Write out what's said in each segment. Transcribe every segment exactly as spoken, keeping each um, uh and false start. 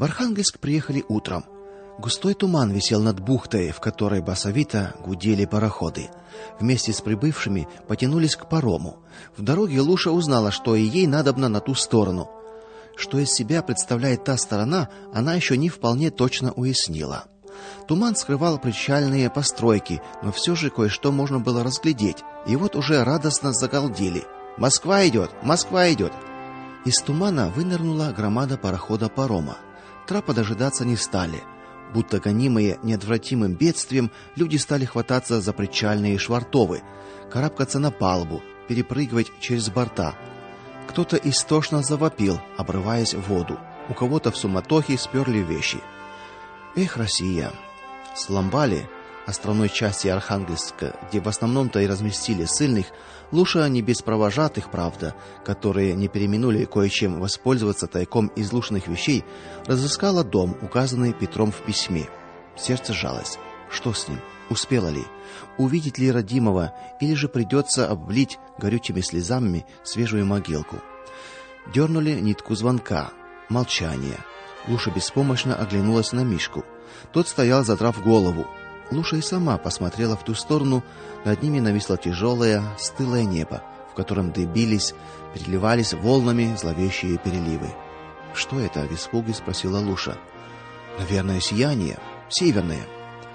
В Архангельск приехали утром. Густой туман висел над бухтой, в которой басовито гудели пароходы. Вместе с прибывшими потянулись к парому. В дороге Луша узнала, что и ей надобно на ту сторону. Что из себя представляет та сторона, она еще не вполне точно уяснила. Туман скрывал причальные постройки, но все же кое-что можно было разглядеть. И вот уже радостно загалдели: "Москва идет! Москва идет!" Из тумана вынырнула громада парохода-парома. Трапа дожидаться не стали. Будто гонимые неотвратимым бедствием, люди стали хвататься за причальные швартовы, карабкаться на палубу, перепрыгивать через борта. Кто-то истошно завопил, обрываясь в воду. У кого-то в суматохе сперли вещи. Эх, Россия! С Ламбали, островной части Архангельска, где в основном-то и разместили ссыльных, Луша не без провожатых, правда, которые не переминули кое-чем воспользоваться тайком из Лушиных вещей, разыскала дом, указанный Петром в письме. Сердце сжалось. Что с ним? Успела ли? Увидеть ли родимого, или же придется облить горючими слезами свежую могилку? Дернули нитку звонка. Молчание. Луша беспомощно оглянулась на Мишку. Тот стоял, задрав голову. Луша и сама посмотрела в ту сторону. Над ними нависло тяжелое, стылое небо, в котором дыбились, переливались волнами зловещие переливы. "Что это?" в испуге спросила Луша. "Наверное, сияние, северное".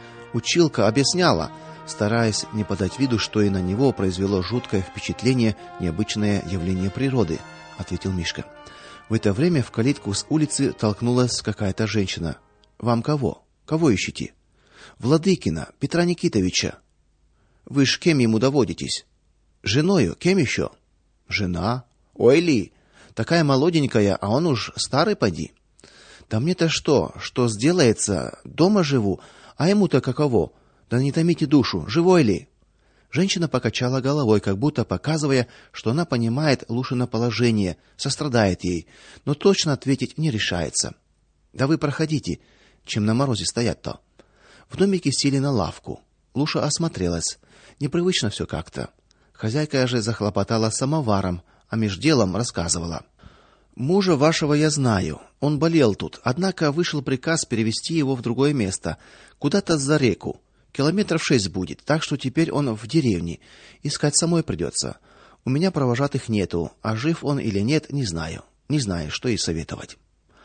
Училка объясняла, стараясь не подать виду, что и на него произвело жуткое впечатление необычное явление природы, ответил Мишка. В это время в калитку с улицы толкнулась какая-то женщина. "Вам кого? Кого ищете?" "Владыкина, Петра Никитовича". "Вы ж кем ему доводитесь?" "Женою, кем еще?" "Жена? Ой ли, такая молоденькая, а он уж старый поди". "Да мне-то что, что сделается, дома живу, а ему-то каково? Да не томите душу, живой ли?" Женщина покачала головой, как будто показывая, что она понимает Лушино положение, сострадает ей, но точно ответить не решается. "Да вы проходите, чем на морозе стоять-то". В домике сели на лавку. Луша осмотрелась. Непривычно все как-то. Хозяйка же захлопотала самоваром, а меж делом рассказывала: "Мужа вашего я знаю. Он болел тут, однако вышел приказ перевести его в другое место, куда-то за реку. Километров шесть будет, так что теперь он в деревне. Искать самой придется. У меня провожатых нету, а жив он или нет, не знаю. Не знаю, что и советовать".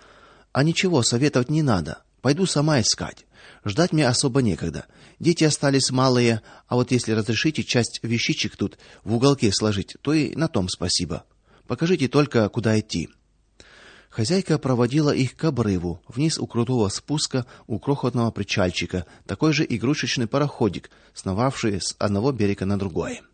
"А ничего советовать не надо. Пойду сама искать. Ждать мне особо некогда. Дети остались малые, а вот если разрешите часть вещичек тут в уголке сложить, то и на том спасибо. Покажите только, куда идти". Хозяйка проводила их к обрыву. Вниз у крутого спуска у крохотного причальчика такой же игрушечный пароходик, сновавший с одного берега на другой.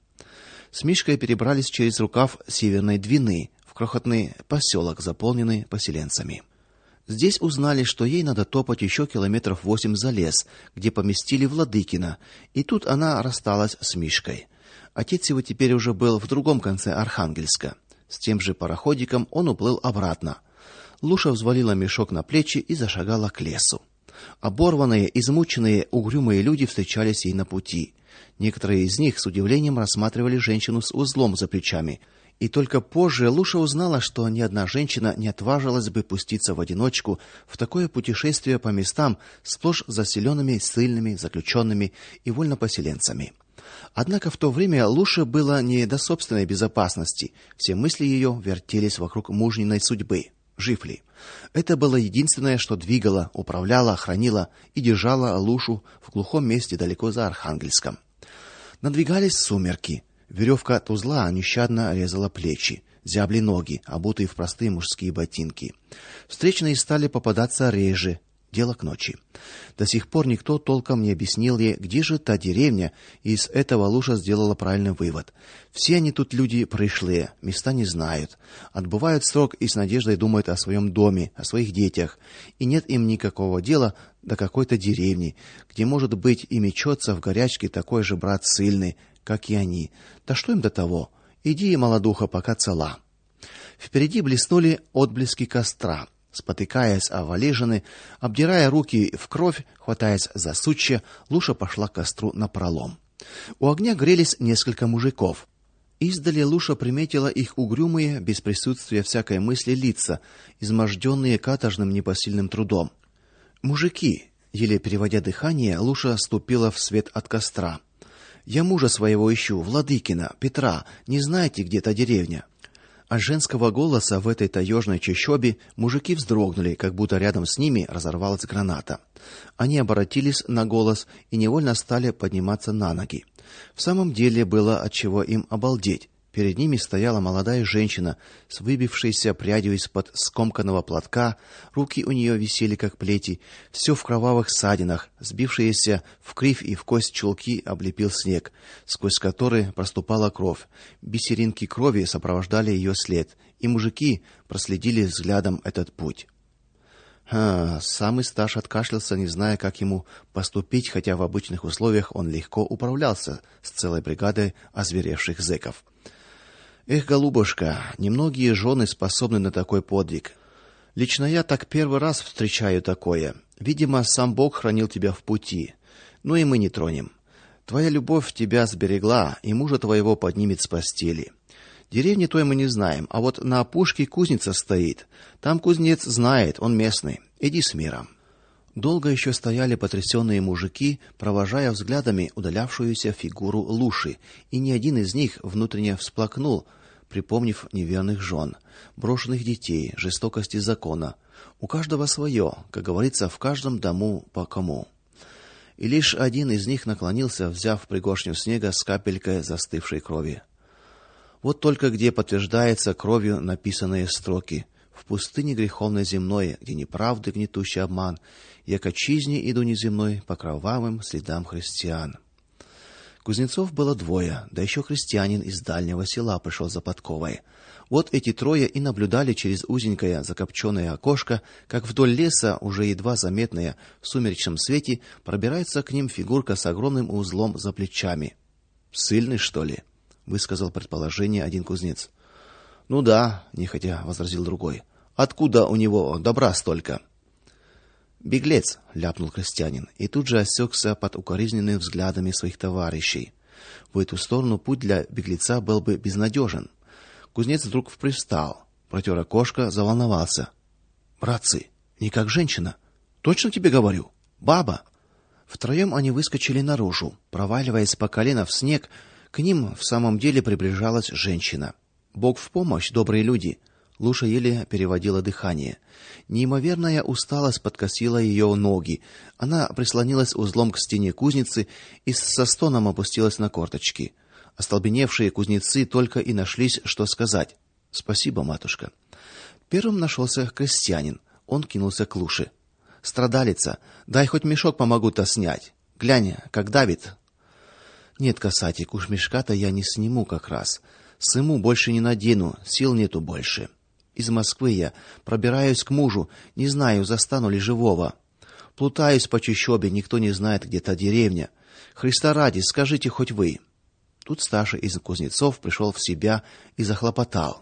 С Мишкой перебрались через рукав Северной Двины в крохотный поселок, заполненный поселенцами. Здесь узнали, что ей надо топать еще километров восемь за лес, где поместили Владыкина, и тут она рассталась с Мишкой. Отец его теперь уже был в другом конце Архангельска. С тем же пароходиком он уплыл обратно. Луша взвалила мешок на плечи и зашагала к лесу. Оборванные, измученные, угрюмые люди встречались ей на пути. Некоторые из них с удивлением рассматривали женщину с узлом за плечами. И только позже Луша узнала, что ни одна женщина не отважилась бы пуститься в одиночку в такое путешествие по местам, сплошь заселенными ссыльными, заключенными и вольнопоселенцами. Однако в то время Луше было не до собственной безопасности. Все мысли ее вертелись вокруг мужниной судьбы. Жив ли? Это было единственное, что двигало, управляло, хранило и держало Лушу в глухом месте далеко за Архангельском. Надвигались сумерки. Веревка от узла нещадно резала плечи, зябли ноги, обутые в простые мужские ботинки. Встречные стали попадаться реже. Дело к ночи. До сих пор никто толком не объяснил ей, где же та деревня, и из этого Луша сделала правильный вывод. Все они тут люди пришлые, места не знают, отбывают срок и с надеждой думают о своем доме, о своих детях, и нет им никакого дела до какой-то деревни, где, может быть, и мечется в горячке такой же брат ссыльный, как и они. Да что им до того? Иди, молодуха, пока цела. Впереди блеснули отблески костра. Спотыкаясь о валежины, обдирая руки в кровь, хватаясь за сучья, Луша пошла к костру напролом. У огня грелись несколько мужиков. Издали Луша приметила их угрюмые, без присутствия всякой мысли лица, изможденные каторжным непосильным трудом. Мужики, еле переводя дыхание, Луша ступила в свет от костра. Я мужа своего ищу, Владыкина, Петра. Не знаете, где та деревня? От женского голоса в этой таежной чащобе мужики вздрогнули, как будто рядом с ними разорвалась граната. Они оборотились на голос и невольно стали подниматься на ноги. В самом деле было от чего им обалдеть. Перед ними стояла молодая женщина с выбившейся прядью из-под скомканного платка, руки у нее висели как плети, все в кровавых ссадинах, сбившиеся в кривь и в кость чулки облепил снег, сквозь который проступала кровь. Бисеринки крови сопровождали ее след, и мужики проследили взглядом этот путь. А, самый Сташ откашлялся, не зная, как ему поступить, хотя в обычных условиях он легко управлялся с целой бригадой озверевших зэков. Эх, голубушка, немногие жены способны на такой подвиг. Лично я так первый раз встречаю такое. Видимо, сам Бог хранил тебя в пути. Ну и мы не тронем. Твоя любовь тебя сберегла, и мужа твоего поднимет с постели. Деревни той мы не знаем, а вот на опушке кузница стоит. Там кузнец знает, он местный. Иди с миром. Долго еще стояли потрясенные мужики, провожая взглядами удалявшуюся фигуру Луши, и ни один из них внутренне всплакнул, припомнив неверных жен, брошенных детей, жестокости закона. У каждого свое, как говорится, в каждом дому по кому. И лишь один из них наклонился, взяв пригоршню снега с капелькой застывшей крови. Вот только где подтверждается кровью написанные строки: в пустыне греховной земной, где неправды гнетущий обман, я к отчизне иду неземной по кровавым следам христиан. Кузнецов было двое, да еще крестьянин из дальнего села пришел за подковой. Вот эти трое и наблюдали через узенькое закопченное окошко, как вдоль леса, уже едва заметная в сумеречном свете, пробирается к ним фигурка с огромным узлом за плечами. Ссыльный, что ли? Высказал предположение один кузнец. Ну да, нехотя возразил другой. Откуда у него добра столько? Беглец, ляпнул крестьянин, и тут же осекся под укоризненными взглядами своих товарищей. В эту сторону путь для беглеца был бы безнадежен. Кузнец вдруг привстал, протер окошко, заволновался. Братцы, не как женщина. Точно тебе говорю, баба. Втроем они выскочили наружу, проваливаясь по колено в снег. К ним в самом деле приближалась женщина. Бог в помощь, добрые люди. Луша еле переводила дыхание. Неимоверная усталость подкосила ее ноги. Она прислонилась узлом к стене кузницы и со стоном опустилась на корточки. Остолбеневшие кузнецы только и нашлись, что сказать. Спасибо, матушка. Первым нашелся крестьянин. Он кинулся к Луше. Страдалица, дай хоть мешок помогу-то снять. Глянь, как давит. Нет, касатик, уж мешка-то я не сниму как раз. Сыму больше не надену, сил нету больше. Из Москвы я пробираюсь к мужу, не знаю, застану ли живого. Плутаюсь по чащобе, никто не знает, где та деревня. Христа ради, скажите хоть вы. Тут старший из кузнецов пришел в себя и захлопотал.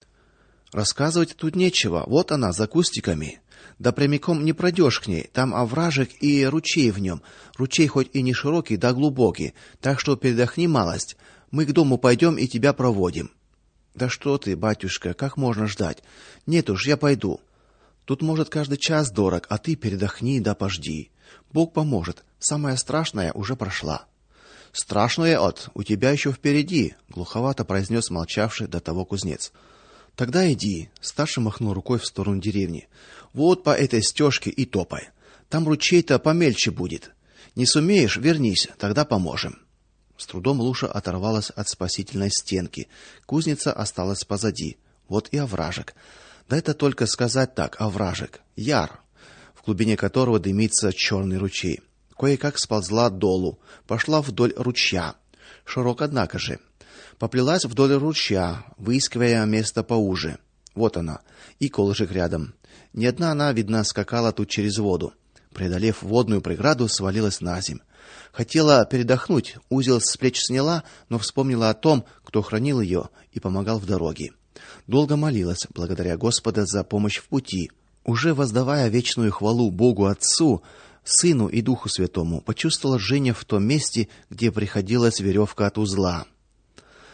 Рассказывать тут нечего, вот она за кустиками. Да прямиком не пройдешь к ней, там овражек и ручей в нем. Ручей хоть и не широкий, да глубокий, так что передохни малость. Мы к дому пойдем и тебя проводим. Да что ты, батюшка, как можно ждать? Нет уж, я пойду. Тут может каждый час дорог, а ты передохни да пожди. Бог поможет. Самое страшное уже прошла. Страшное от у тебя еще впереди, глуховато произнес молчавший до того кузнец. Тогда иди, старший махнул рукой в сторону деревни. Вот по этой стежке и топай. Там ручей-то помельче будет. Не сумеешь, вернись, тогда поможем. С трудом Луша оторвалась от спасительной стенки. Кузница осталась позади. Вот и овражек. Да это только сказать так, овражек. Яр, в глубине которого дымится черный ручей. Кое-как сползла долу, пошла вдоль ручья. Широк, однако же. Поплелась вдоль ручья, выискивая место поуже. Вот она, и колышек рядом. Не одна она, видно, скакала тут через воду. Преодолев водную преграду, свалилась наземь. Хотела передохнуть, узел с плеч сняла, но вспомнила о том, кто хранил ее и помогал в дороге. Долго молилась, благодаря Господа за помощь в пути. Уже воздавая вечную хвалу Богу Отцу, Сыну и Духу Святому, почувствовала жжение в том месте, где приходилась веревка от узла.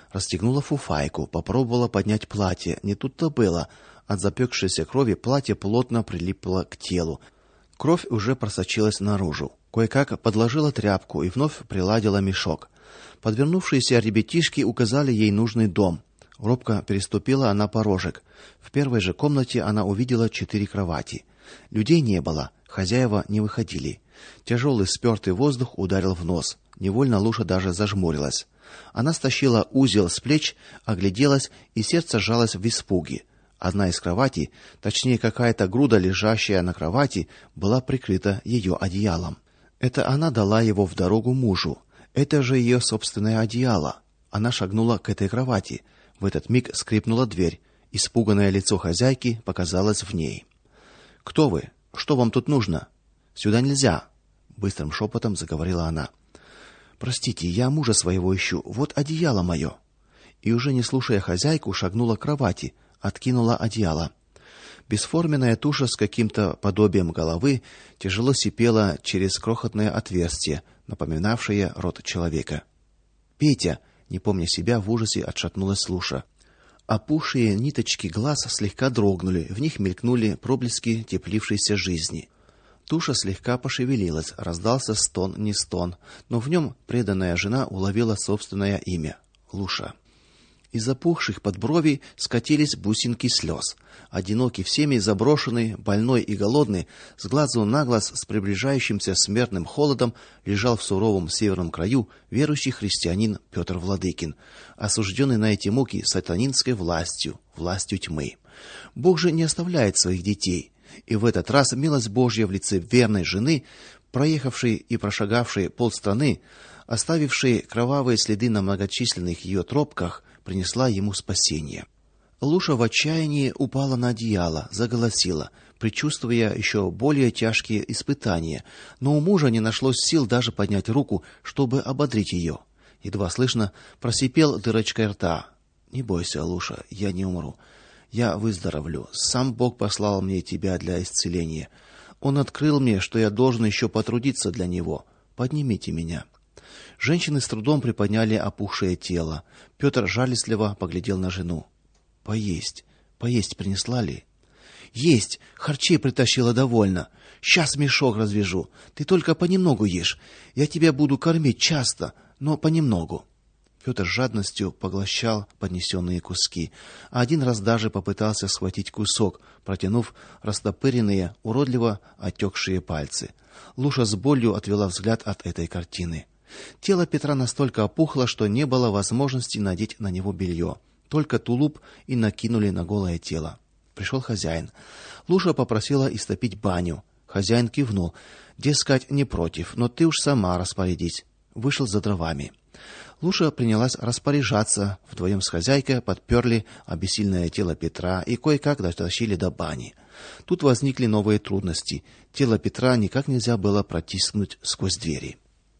Расстегнула фуфайку, попробовала поднять платье. Не тут-то было. От запекшейся крови платье плотно прилипло к телу. Кровь уже просочилась наружу. Кое-как подложила тряпку и вновь приладила мешок. Подвернувшиеся ребятишки указали ей нужный дом. Робко переступила она порожек. В первой же комнате она увидела четыре кровати. Людей не было, хозяева не выходили. Тяжелый спёртый воздух ударил в нос. Невольно Луша даже зажмурилась. Она стащила узел с плеч, огляделась, и сердце сжалось в испуге. Одна из кроватей, точнее какая-то груда, лежащая на кровати, была прикрыта ее одеялом. Это она дала его в дорогу мужу. Это же ее собственное одеяло. Она шагнула к этой кровати. В этот миг скрипнула дверь. Испуганное лицо хозяйки показалось в ней. Кто вы? Что вам тут нужно? Сюда нельзя, быстрым шепотом заговорила она. Простите, я мужа своего ищу. Вот одеяло мое. И уже не слушая хозяйку, шагнула к кровати, откинула одеяло. Бесформенная туша с каким-то подобием головы тяжело сипела через крохотное отверстие, напоминавшее рот человека. Петя, не помня себя, в ужасе отшатнулась Луша. Опухшие ниточки глаз слегка дрогнули, в них мелькнули проблески теплившейся жизни. Туша слегка пошевелилась, раздался стон, не стон, но в нем преданная жена уловила собственное имя Луша. Из опухших подбровий скатились бусинки слез. Одинокий, всеми заброшенный, больной и голодный, с глазу на глаз с приближающимся смертным холодом лежал в суровом северном краю верующий христианин Петр Владыкин, осужденный на эти муки сатанинской властью, властью тьмы. Бог же не оставляет своих детей, и в этот раз милость Божья в лице верной жены, проехавшей и прошагавшей полстраны, оставившей кровавые следы на многочисленных ее тропках, принесла ему спасение. Луша в отчаянии упала на одеяло, заголосила, предчувствуя еще более тяжкие испытания, но у мужа не нашлось сил даже поднять руку, чтобы ободрить ее. Едва слышно просипел дырочкой рта: "Не бойся, Луша, я не умру. Я выздоровлю. Сам Бог послал мне тебя для исцеления. Он открыл мне, что я должен еще потрудиться для него. Поднимите меня". Женщины с трудом приподняли опухшее тело. Петр жалостливо поглядел на жену. Поесть, поесть принесла ли? Есть, харчей притащила довольно. Сейчас мешок развяжу. Ты только понемногу ешь. Я тебя буду кормить часто, но понемногу. Петр с жадностью поглощал поднесенные куски, а один раз даже попытался схватить кусок, протянув растопыренные, уродливо отекшие пальцы. Луша с болью отвела взгляд от этой картины. Тело Петра настолько опухло, что не было возможности надеть на него белье. Только тулуп и накинули на голое тело. Пришел хозяин. Луша попросила истопить баню. Хозяин кивнул. Дескать, не против, но ты уж сама распорядись. Вышел за дровами. Луша принялась распоряжаться. Вдвоем с хозяйкой подперли обессильное тело Петра и кое-как дотащили до бани. Тут возникли новые трудности. Тело Петра никак нельзя было протиснуть сквозь двери.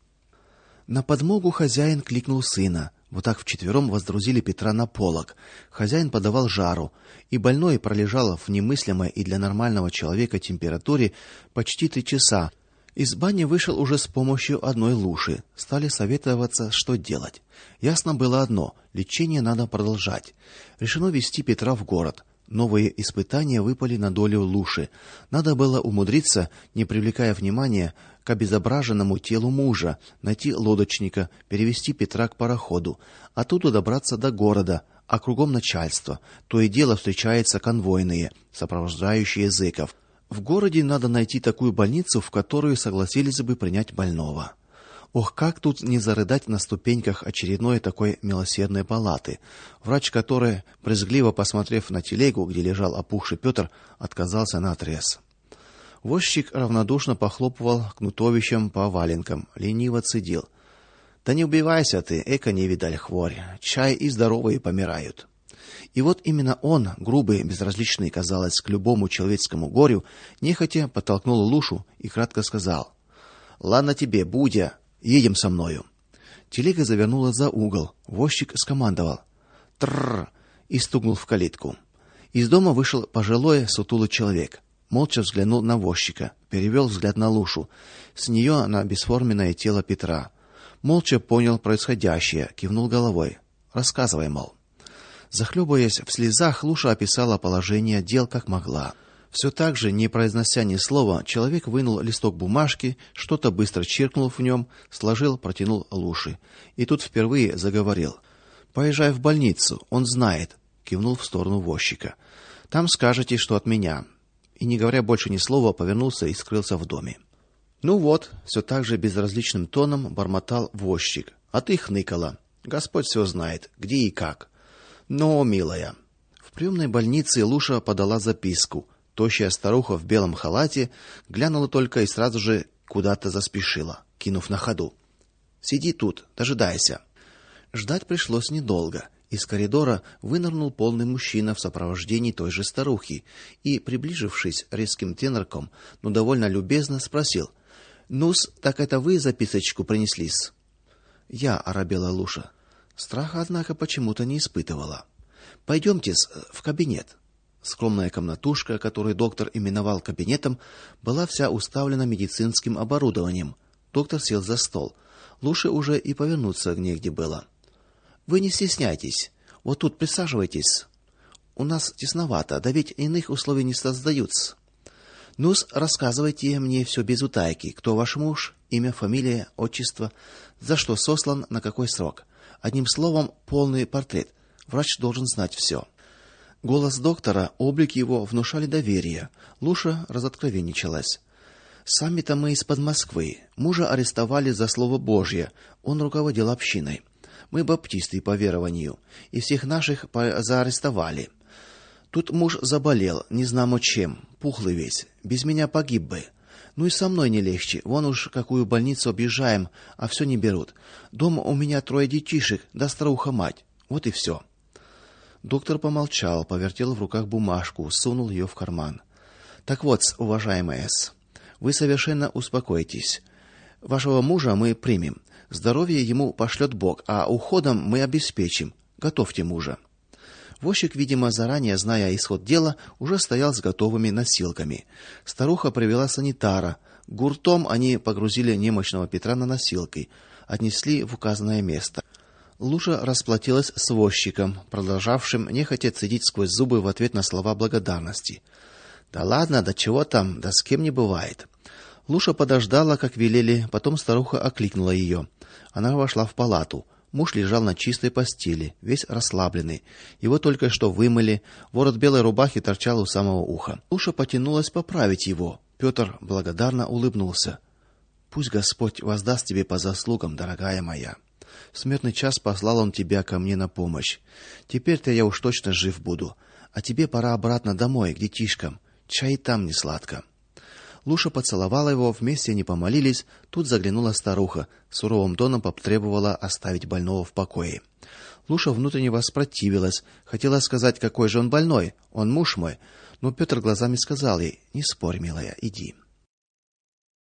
На подмогу хозяин кликнул сына. Вот так вчетвером воздрузили Петра на полог. Хозяин подавал жару, и больной пролежал в немыслимой и для нормального человека температуре почти три часа. Из бани вышел уже с помощью одной Луши. Стали советоваться, что делать. Ясно было одно: лечение надо продолжать. Решено везти Петра в город. Новые испытания выпали на долю Луши. Надо было умудриться, не привлекая внимания к обезображенному телу мужа, найти лодочника, перевести Петра к пароходу, оттуда добраться до города, а кругом начальство. То и дело встречаются конвойные, сопровождающие зэков. В городе надо найти такую больницу, в которую согласились бы принять больного. Ох, как тут не зарыдать на ступеньках очередной такой милосердной палаты. Врач, который, брезгливо посмотрев на телегу, где лежал опухший Петр, отказался наотрез. Возчик равнодушно похлопывал кнутовищем по валенкам, лениво цедил: "Да не убивайся ты, эко не видаль хворь. Чай и здоровые помирают". И вот именно он, грубый, безразличный, казалось, к любому человеческому горю, нехотя подтолкнул Лушу и кратко сказал: "Ладно тебе, Будя, едем со мною". Телега завернула за угол. Возчик скомандовал: "Тррр!" и стукнул в калитку. Из дома вышел пожилой сутулый человек. Молча взглянул на возчика, перевел взгляд на Лушу, с нее на бесформенное тело Петра. Молча понял происходящее, кивнул головой. Рассказывай, мол. Захлебываясь в слезах, Луша описала положение дел как могла. Все так же, не произнося ни слова, человек вынул листок бумажки, что-то быстро чиркнул в нем, сложил, протянул Луше. И тут впервые заговорил. Поезжай в больницу, он знает, кивнул в сторону возчика. Там скажете, что от меня. И не говоря больше ни слова, повернулся и скрылся в доме. Ну вот, все так же безразличным тоном бормотал возчик. А ты хныкала. Господь все знает, где и как. Но, милая, в приемной больнице Луша подала записку. Тощая старуха в белом халате глянула только и сразу же куда-то заспешила, кинув на ходу: "Сиди тут, дожидайся". Ждать пришлось недолго. Из коридора вынырнул полный мужчина в сопровождении той же старухи и, приближившись резким тенорком, но довольно любезно спросил: "Ну-с, так это вы записочку принесли-с?" "Я", оробела Луша. Страха, однако, почему-то не испытывала. "Пойдемте-с в кабинет". Скромная комнатушка, которую доктор именовал кабинетом, была вся уставлена медицинским оборудованием. Доктор сел за стол. Луше уже и повернуться негде было. "Вы не стесняйтесь. Вот тут присаживайтесь. У нас тесновато, да ведь иных условий не создаются. Ну-с, рассказывайте мне все без утайки. Кто ваш муж, имя, фамилия, отчество, за что сослан, на какой срок. Одним словом, полный портрет. Врач должен знать все". Голос доктора, облик его внушали доверие. Луша разоткровенничалась. "Сами-то мы из-под Москвы. Мужа арестовали за слово Божье. Он руководил общиной. Мы баптисты по верованию, и всех наших заарестовали. Тут муж заболел, не знамо чем, пухлый весь. Без меня погиб бы. Ну и со мной не легче. Вон уж какую больницу объезжаем, а все не берут. Дома у меня трое детишек, да старуха-мать. Вот и все". Доктор помолчал, повертел в руках бумажку, сунул ее в карман. "Так вот, уважаемая С, вы совершенно успокойтесь. Вашего мужа мы примем. Здоровье ему пошлет Бог, а уходом мы обеспечим. Готовьте мужа". Возчик, видимо, заранее зная исход дела, уже стоял с готовыми носилками. Старуха привела санитара. Гуртом они погрузили немощного Петра на носилки, отнесли в указанное место. Луша расплатилась с возчиком, продолжавшим нехотя цедить сквозь зубы в ответ на слова благодарности. "Да ладно, да чего там, да с кем не бывает". Луша подождала, как велели, потом старуха окликнула ее. Она вошла в палату. Муж лежал на чистой постели, весь расслабленный. Его только что вымыли, ворот белой рубахи торчал у самого уха. Луша потянулась поправить его. Петр благодарно улыбнулся. "Пусть Господь воздаст тебе по заслугам, дорогая моя. В смертный час послал он тебя ко мне на помощь. Теперь-то я уж точно жив буду, а тебе пора обратно домой, к детишкам. Чай там не сладко". Луша поцеловала его, вместе они помолились. Тут заглянула старуха, суровым тоном потребовала оставить больного в покое. Луша внутренне воспротивилась, хотела сказать, какой же он больной, он муж мой, но Петр глазами сказал ей: "Не спорь, милая, иди".